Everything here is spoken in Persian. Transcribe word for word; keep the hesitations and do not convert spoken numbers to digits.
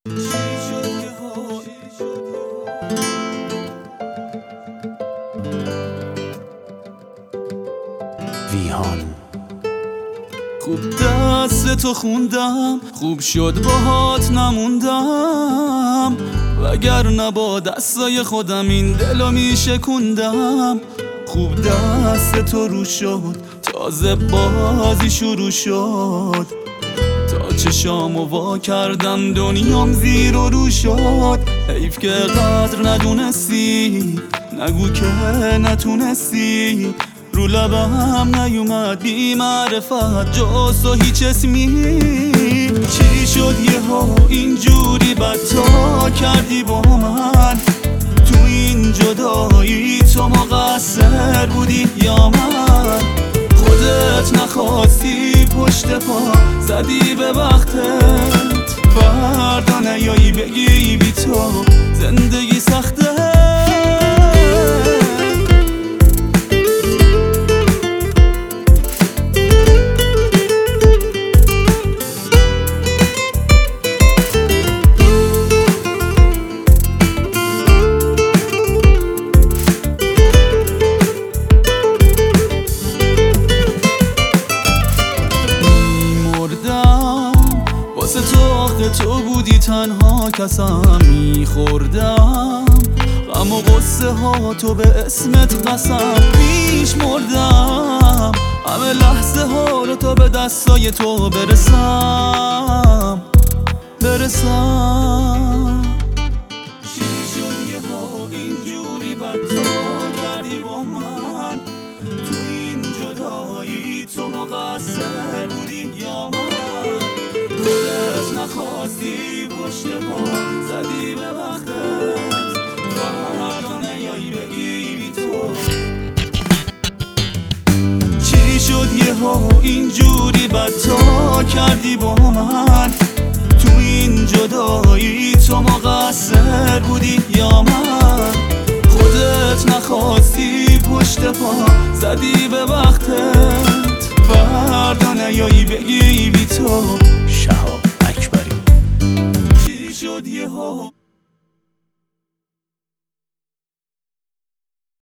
ویهان خوب دست تو خوندم، خوب شد باهات نموندم، وگرنه با دستای خودم این دلو میشکوندم. خوب دست تو رو شد، تازه بازی شروع شد، تا چشامو وا کردم دنیام زیر و رو شد. حیف که قدر ندونستی، نگو که نتونستی، رو لبم نیومد بی معرفت جز تو هیچ اسمی. چی شد یهو اینجوری بدتا کردی با من؟ تو این جدایی تو مقصر بودی یا من؟ خودت نخواستی پشت پا زدی به وقتت، فردا نیایی بگی بی تو زندگی سخته. واسه تو آخه تو بودی تنها کسم، میخوردم غم و غصه ها تو به اسمت قسم. پیش مردم همه لحظه ها رو تا به دستای تو برسم برسم. چی شد یهو اینجوری بدتا کردی با من؟ تو این جدایی تو مقصر بودی یا من؟ خودت نخواستی پشت پا زدی به وقتت، فردا نیایی بگی بی تو. چی شد یهو اینجوری بدتا کردی با من؟ تو این جدایی تو مقصر بودی یا من؟ خودت نخواستی پشت پا زدی به وقتت، فردا نیایی بگی